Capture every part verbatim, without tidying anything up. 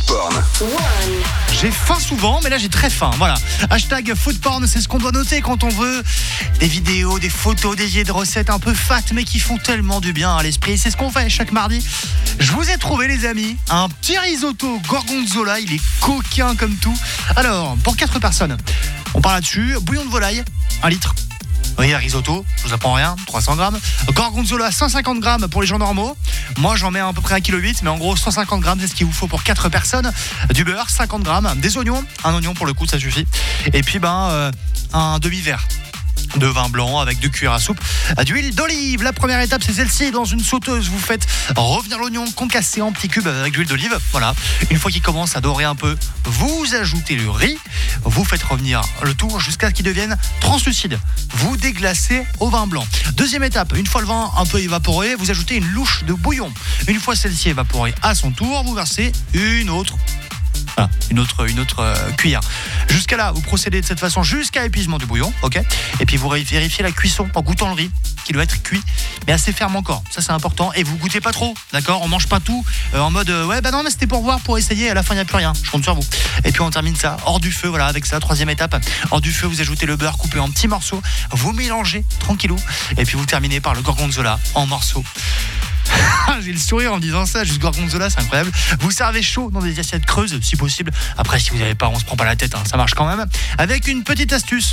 Foodporn. J'ai faim souvent, mais là j'ai très faim. Voilà. Hashtag Foodporn, c'est ce qu'on doit noter quand on veut des vidéos, des photos, des idées de recettes un peu fat, mais qui font tellement du bien à l'esprit. C'est ce qu'on fait chaque mardi. Je vous ai trouvé, les amis, un petit risotto gorgonzola. Il est coquin comme tout. Alors, pour quatre personnes, on part là-dessus. Bouillon de volaille, un litre. Oui, risotto, je vous apprends rien, trois cents grammes. Gorgonzola, cent cinquante grammes pour les gens normaux. Moi, j'en mets à peu près un virgule huit kg, mais en gros, cent cinquante grammes, c'est ce qu'il vous faut pour quatre personnes. Du beurre, cinquante grammes. Des oignons, un oignon pour le coup, ça suffit. Et puis, ben, euh, un demi-verre de vin blanc avec deux cuillères à soupe d'huile d'olive. La première étape, c'est celle-ci. Dans une sauteuse, vous faites revenir l'oignon concassé en petits cubes avec de l'huile d'olive. Voilà. Une fois qu'il commence à dorer un peu, vous ajoutez le riz. Vous faites revenir le tout jusqu'à ce qu'il devienne translucide. Vous déglacez au vin blanc. Deuxième étape, une fois le vin un peu évaporé, vous ajoutez une louche de bouillon. Une fois celle-ci évaporée à son tour, vous versez une autre Voilà, une autre, une autre euh, cuillère. Jusqu'à là, vous procédez de cette façon jusqu'à épuisement du bouillon, ok. Et puis vous vérifiez la cuisson en goûtant le riz, qui doit être cuit, mais assez ferme encore. Ça, c'est important. Et vous goûtez pas trop, d'accord. On mange pas tout euh, en mode euh, ouais, bah non, mais c'était pour voir, pour essayer. À la fin, il n'y a plus rien. Je compte sur vous. Et puis on termine ça hors du feu. Voilà, avec ça, troisième étape. Hors du feu, vous ajoutez le beurre coupé en petits morceaux. Vous mélangez tranquillou. Et puis vous terminez par le gorgonzola en morceaux. J'ai le sourire en me disant ça, juste gorgonzola, c'est incroyable. Vous servez chaud dans des assiettes creuses, si possible. Après, si vous n'avez pas, on se prend pas la tête, hein, ça marche quand même. Avec une petite astuce.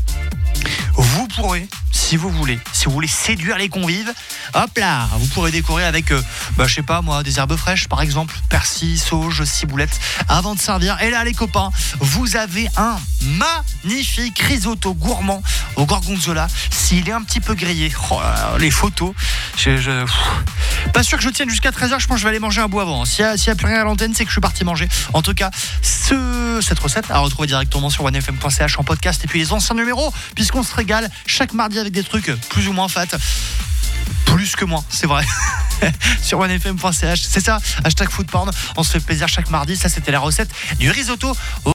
Vous pourrez, si vous voulez, si vous voulez séduire les convives, hop là, vous pourrez décorer avec, euh, bah, je sais pas moi, des herbes fraîches par exemple, persil, sauge, ciboulette, avant de servir. Et là les copains, vous avez un magnifique risotto gourmand au gorgonzola. S'il est un petit peu grillé, oh là là, les photos, je, je, pff, pas sûr que je tienne jusqu'à treize heures, je pense que je vais aller manger un bout avant. S'il n'y a, a plus rien à l'antenne, c'est que je suis parti manger. En tout cas, ce, cette recette à retrouver directement sur one f m point c h en podcast et puis les anciens numéros, puisqu'on se régale chaque mardi avec des trucs plus ou moins fat. Plus que moins, c'est vrai. Sur one f m point c h, c'est ça, hashtag Foodporn. On se fait plaisir chaque mardi. Ça, c'était la recette du risotto